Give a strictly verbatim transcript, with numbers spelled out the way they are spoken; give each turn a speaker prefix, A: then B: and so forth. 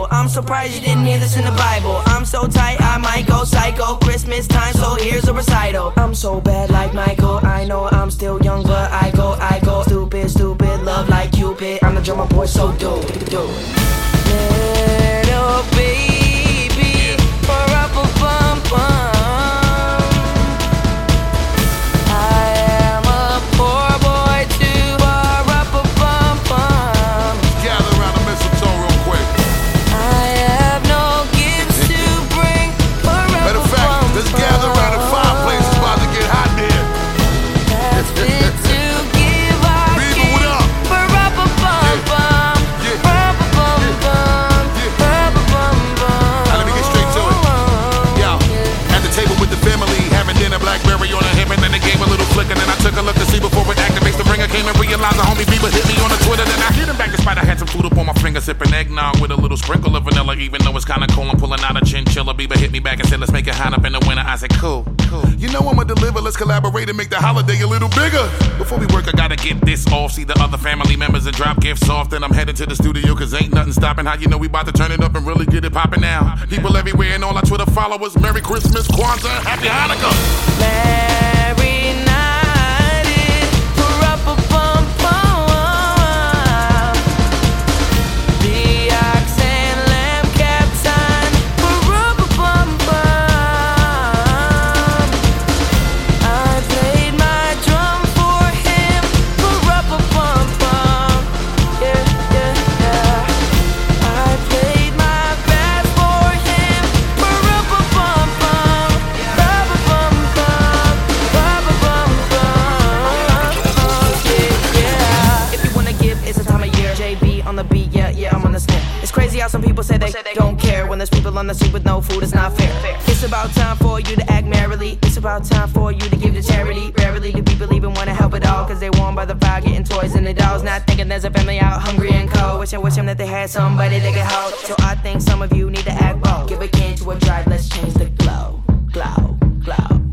A: I'm surprised you didn't hear this in the Bible. I'm so tight, I might go psycho. Christmas time, so here's a recital. I'm so bad like Michael. I know I'm still young, but I go, I go. Stupid, stupid, love like Cupid. I'm the drummer boy, so do, do. Little baby, ba-ra-ba-bum-bum.
B: And then I took a look to see before it activates. The ringer came and realized the homie Bieber hit me on the Twitter. Then I hit him back despite I had some food up on my finger. Sipping eggnog with a little sprinkle of vanilla. Even though it's kinda cold, I'm pulling out a chinchilla. Bieber hit me back and said, let's make it hot up in the winter. I said, cool, cool. You know I'ma deliver, let's collaborate and make the holiday a little bigger. Before we work, I gotta get this off. See the other family members and drop gifts off. Then I'm headed to the studio, cause ain't nothing stopping. How you know we about to turn it up and really get it popping now? People everywhere and all our Twitter followers. Merry Christmas, Kwanzaa, Happy Hanukkah.
A: Merry night. Some people say they don't care when there's people on the street with no food. It's not fair. It's about time for you to act merrily. It's about time for you to give to charity. Rarely do people even want to help at all, cause they warm by the fire getting toys and the dolls. Not thinking there's a family out hungry and cold. Wishing, wishing that they had somebody they could hold. So I think some of you need to act bold. Give a can to a drive, let's change the glow, glow, glow.